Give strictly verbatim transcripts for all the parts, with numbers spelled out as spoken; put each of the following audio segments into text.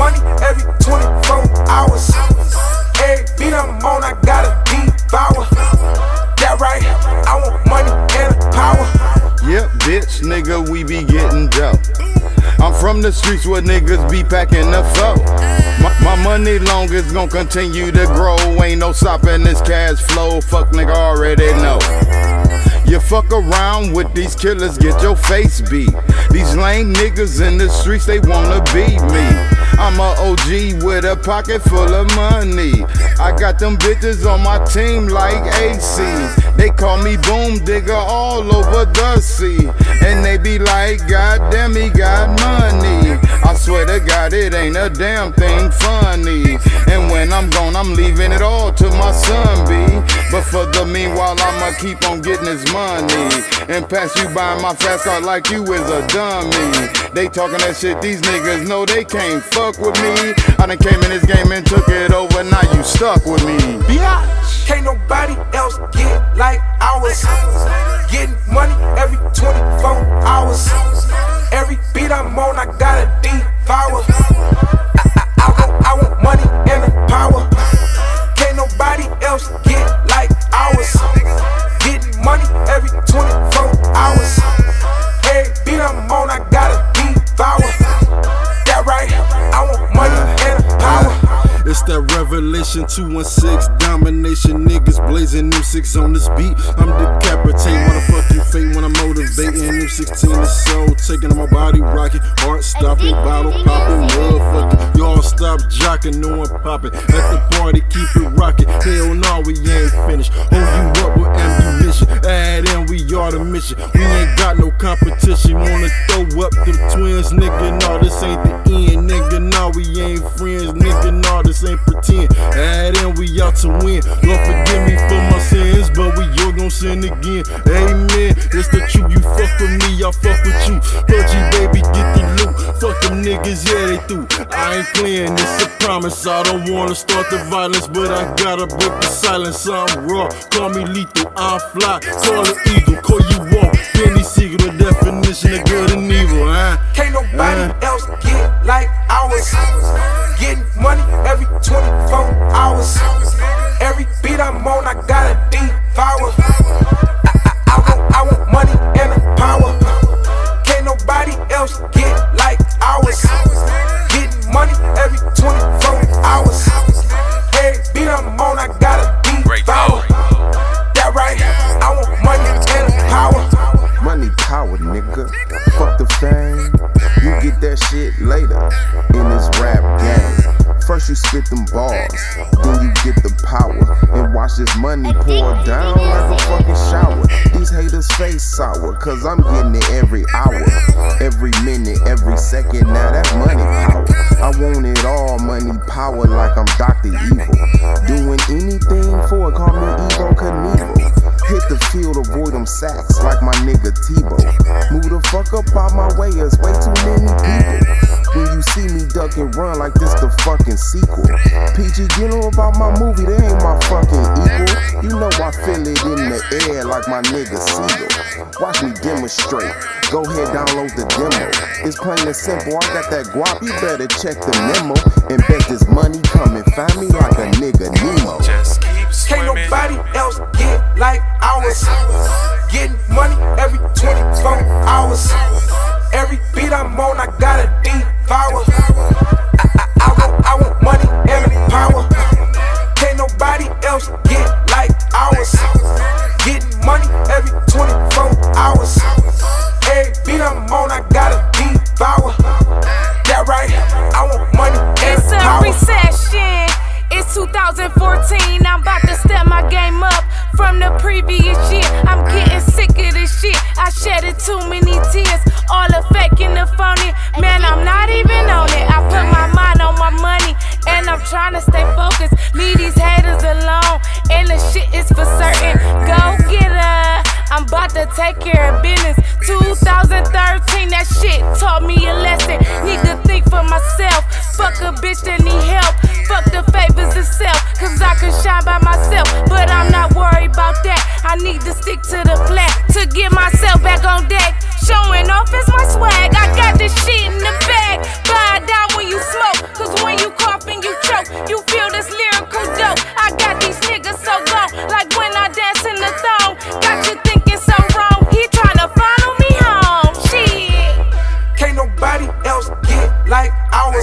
money every twenty-four hours. Every beat I'm on, I gotta devour. That right, I want money and power. Yep, bitch, nigga, we be getting dope. I'm from the streets where niggas be packing the foe. My, my money long is gon' continue to grow. Ain't no stopping this cash flow. Fuck nigga already know. You fuck around with these killers, get your face beat. These lame niggas in the streets, they wanna beat me. I'm a O G with a pocket full of money. I got them bitches on my team like A C. They call me Boom Digger all over the sea. And they be like, God damn, he got money. I swear to God, it ain't a damn thing funny. And when I'm gone, I'm leaving it all to my son, B. But for the meanwhile, I'ma keep on getting this money and pass you by my fast car like you is a dummy. They talking that shit, these niggas know they can't fuck with me. I done came in this game and took it over, now you stuck with me. Biatch. Can't nobody else get like ours. Getting money every twenty-four hours. Every beat I'm on, I gotta devour. I, I, I, want, I want money and the power. Can't nobody else get like ours. Getting money every twenty-four hours. Every beat I'm on, I gotta devour. That right, I want money and the power. It's that Revelation two one six domination, niggas blazing M six on this beat. I'm decapitating motherfucking fate when I'm motivating. M sixteen is so taking on my body, rocking, heart stopping, bottle popping, motherfucking. Y'all stop jocking, no one popping. At the party, keep it rocking. Hell no, we ain't finished. Hold you up with ammunition. Add in, we are the mission. We ain't got no competition. Wanna throw up them twins, nigga? No, this ain't the end, nigga. No, we ain't friends, nigga. No, this ain't pretend. Add in, we out to win. Lord forgive me for my sins, but we all gon' sin again. Amen. It's the truth. You fuck with me, I fuck with you. Pudgy baby, get the loot. Fuck them niggas, yeah they through. I ain't playing, it's a promise. I don't wanna start the violence, but I gotta break the silence. I'm raw, call me lethal. I'm fly, call it eagle, call you walk. Benny Siegel, the definition of good and evil. Huh? Can't nobody uh. else get like ours. Getting money every twenty-four hours. Every beat I'm on, I gotta devour. I, I, I, want, I want money and the power. Can't nobody else get like ours. Getting money every twenty-four hours. Every beat I'm on, I gotta devour. That right, I want money and the power. Money, power, nigga. Fuck the fame. You get that shit later in this rap game. First you spit them bars, then you get the power. And watch this money pour down like a fucking shower. These haters face sour, cause I'm getting it every hour. Every minute, every second, now that's money power. I want it all, money power, like I'm Doctor Evil. Doing anything for it, call me Evo Knievel. Hit the field, avoid them sacks like my nigga Tebow. Move the fuck up out my way, there's way too many people. When you see me duck and run like this the fucking sequel. P G, you know about my movie, they ain't my fucking equal. You know I feel it in the air like my nigga Seagull. Watch me demonstrate, go ahead download the demo. It's plain and simple, I got that guap, you better check the memo. And bet this money coming, find me like a nigga Nemo. Just keep swimming. Can't nobody else get like ours. Getting money every twenty-four hours. Every beat I'm on, I gotta devour. I, I, I, want, I want money and the power. Can't nobody else get like ours. Getting money every twenty-four hours. Every beat I'm on, I gotta devour. That right, I want money and it's the power. It's a recession. It's two thousand fourteen. I'm about to step my game up from the previous year. I'm getting sick of this shit. I shedded too many tears. All the fake and the phony. Man, I'm not even on it. I put my mind on my money and I'm trying to stay focused. Leave these haters alone and the shit is for certain. Go get her. I'm about to take care of business. two thousand thirteen, that shit taught me a lesson. Need to think for myself. Fuck a bitch that need help. Fuck the favors itself, cause I can shine by myself. But I'm not worried about that. I need to stick to the plan to get myself back on deck. Showing off is my swag. I got this shit in the bag. Buy it down when you smoke, cause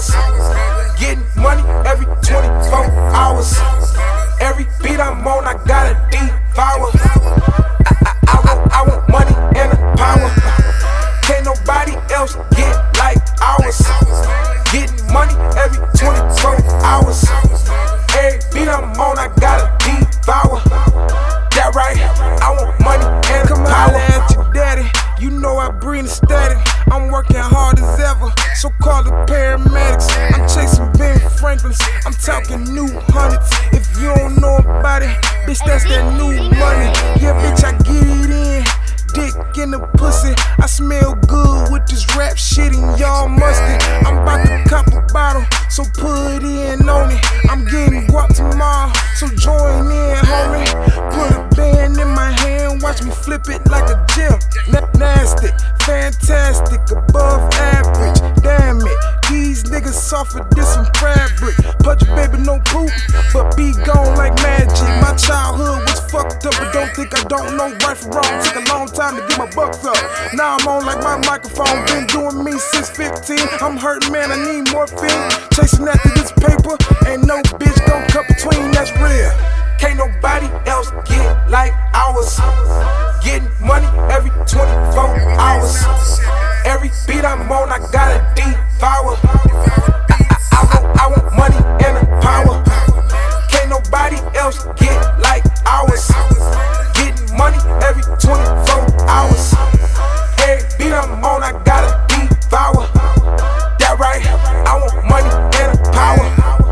hours. Getting money every twenty-four hours. Every beat I'm on, I gotta devour. I, I, I, want, I want money and the power. Can't nobody else get like ours. Getting money every twenty-four hours. Every beat I'm on, I gotta devour. That right, I want money and the power. Come at your daddy, you know I bring the static. I'm working hard as ever, so call the paramedics. I'm chasing Ben Franklins, I'm talking new hundreds. If you don't know about it, bitch, that's that new money. Yeah, bitch, I get it in. Dick in the pussy, I smell good with this rap shit and y'all musty. I'm about to cop a bottle, so put in on it. I'm getting guap tomorrow, so join in, homie. Put a band in my hand, watch me flip it like a gym. Na- nasty, fantastic, above average. Damn it, these niggas suffer this some fabric. Pudge baby, no poop, but be gone like magic. My childhood was fucked up, but don't think I don't know right from wrong. Took a long time to get my bucks up. Now I'm on like my microphone, been doing me since fifteen. I'm hurt, man, I need morphine. Chasing after this paper, ain't no bitch gon' cut between, that's real. Can't nobody else get like ours. Getting money every twenty-four hours. Every beat I'm on, I gotta devour. I, I, I, want, I want money and the power. Can't nobody else get like ours. Getting money every twenty-four hours. Every beat I'm on, I gotta devour. That right, I want money and the power.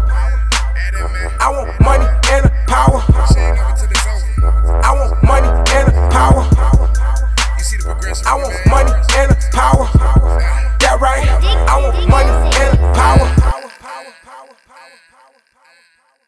I want money and the power. I want money and the power. I want money and the power. That right, I want money and the power.